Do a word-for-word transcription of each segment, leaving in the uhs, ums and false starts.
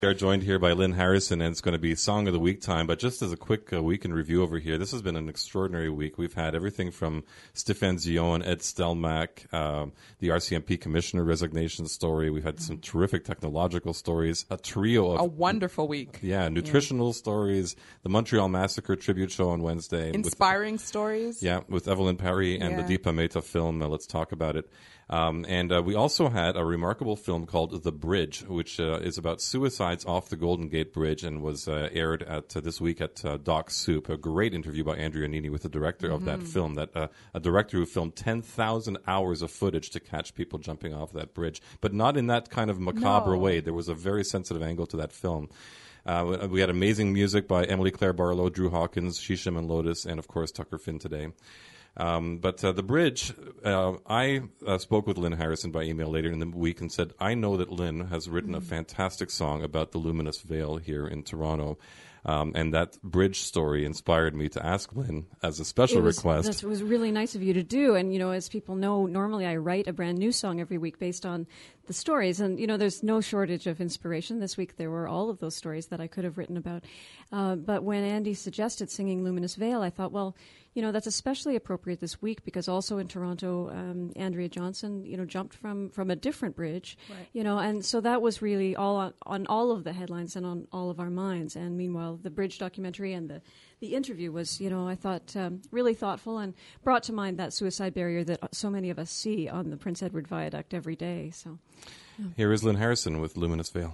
We are joined here by Lynn Harrison, and it's going to be Song of the Week time. But just as a quick uh, week in review over here, this has been an extraordinary week. We've had everything from Stéphane Zion, Ed Stelmach, uh, the R C M P commissioner resignation story. We've had some terrific technological stories, a trio of... A wonderful week. Yeah, nutritional yeah. stories, the Montreal Massacre tribute show on Wednesday. Inspiring with, stories. Yeah, with Evelyn Parry and yeah. the Deepa Mehta film, uh, Let's Talk About It. Um, and uh, we also had a remarkable film called The Bridge, which uh, is about suicides off the Golden Gate Bridge and was uh, aired at uh, this week at uh, Doc Soup. A great interview by Andrea Nini with the director mm-hmm. of that film, that uh, a director who filmed ten thousand hours of footage to catch people jumping off that bridge, but not in that kind of macabre no. way. There was a very sensitive angle to that film. Uh, we had amazing music by Emily Claire Barlow, Drew Hawkins, Shisham and Lotus, and of course Tucker Finn today. Um, but uh, The Bridge, uh, I uh, spoke with Lynn Harrison by email later in the week and said, I know that Lynn has written mm-hmm. a fantastic song about the luminous veil here in Toronto. Um, and that bridge story inspired me to ask Lynn as a special it was, request. It was really nice of you to do. And, you know, as people know, normally I write a brand new song every week based on the stories. And, you know, there's no shortage of inspiration. This week there were all of those stories that I could have written about. Uh, but when Andy suggested singing Luminous Veil, I thought, well, you know, that's especially appropriate this week because also in Toronto, um, Andrea Johnson, you know, jumped from, from a different bridge, right. you know, and so that was really all on, on all of the headlines and on all of our minds. And meanwhile, the Bridge documentary and the, the interview was, you know, I thought um, really thoughtful and brought to mind that suicide barrier that so many of us see on the Prince Edward Viaduct every day. So, yeah. Here is Lynn Harrison with Luminous Veil.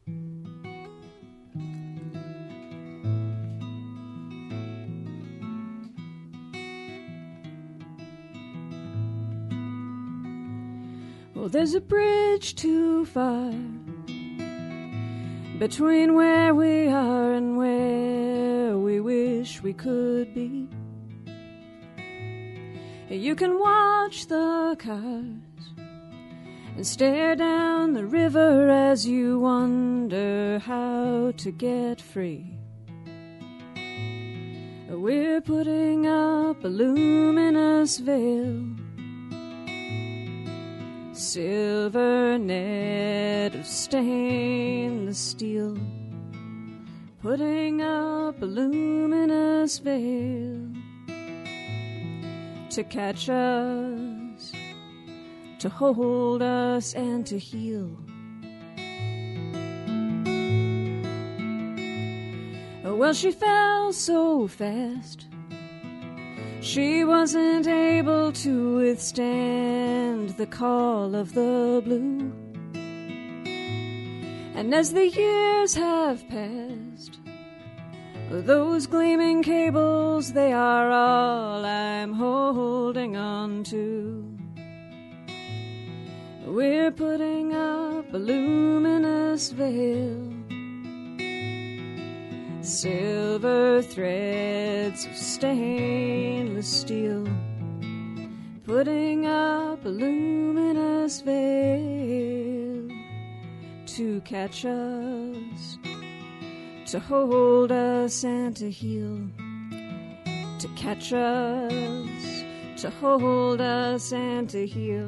Well, there's a bridge too far between where we are and where we wish we could be. You can watch the cars and stare down the river as you wonder how to get free. We're putting up a luminous veil, silver net of stainless steel, putting up a luminous veil to catch us, to hold us and to heal. Well, she fell so fast she wasn't able to withstand the call of the blue. And as the years have passed, those gleaming cables, they are all I'm holding on to. We're putting up a luminous veil, silver threads of stainless steel, putting up a luminous veil to catch us, to hold us and to heal, to catch us, to hold us and to heal.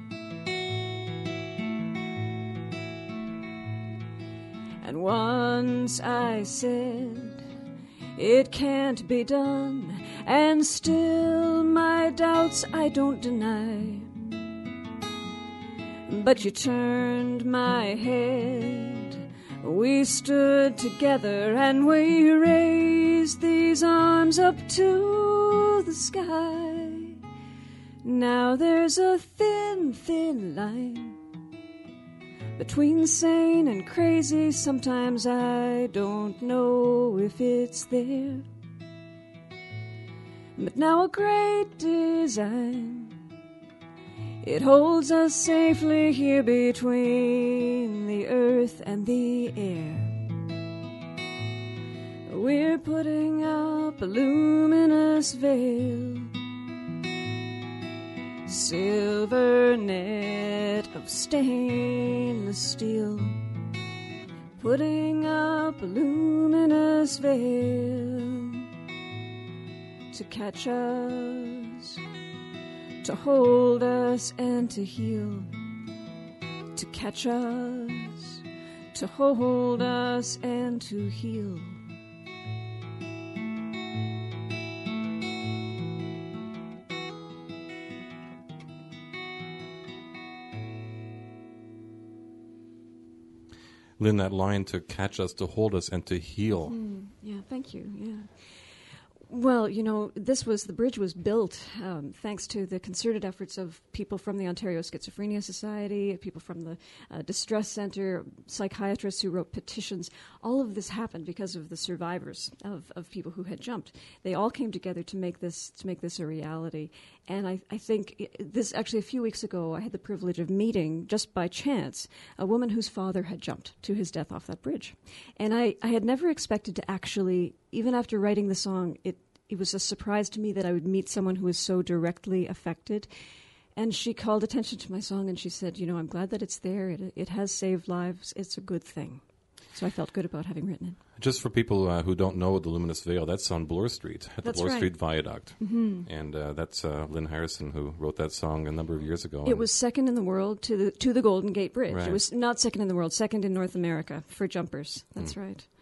And once I said it can't be done, and still my doubts I don't deny. But you turned my head, we stood together and we raised these arms up to the sky. Now there's a thin, thin line between sane and crazy. Sometimes I don't know if it's there. But now a great design, it holds us safely here between the earth and the air. We're putting up a luminous veil, silver net of stainless steel, putting up a luminous veil to catch us, to hold us and to heal, to catch us, to to hold us and to heal. Lynn, that line, to catch us, to hold us, and to heal. Mm, yeah, thank you. Yeah. Well, you know, this was, the bridge was built um, thanks to the concerted efforts of people from the Ontario Schizophrenia Society, people from the uh, Distress Center, psychiatrists who wrote petitions. All of this happened because of the survivors of, of people who had jumped. They all came together to make this to make this a reality. And I, I think it, this, actually a few weeks ago, I had the privilege of meeting, just by chance, a woman whose father had jumped to his death off that bridge. And I, I had never expected to actually, even after writing the song, it It was a surprise to me that I would meet someone who was so directly affected. And she called attention to my song and she said, you know, I'm glad that it's there. It, it has saved lives. It's a good thing. So I felt good about having written it. Just for people uh, who don't know the Luminous Veil, that's on Bloor Street, at that's the Bloor right. Street Viaduct. Mm-hmm. And uh, that's uh, Lynn Harrison who wrote that song a number of years ago. It was second in the world to the to the Golden Gate Bridge. Right. It was not second in the world, second in North America for jumpers. That's mm. right.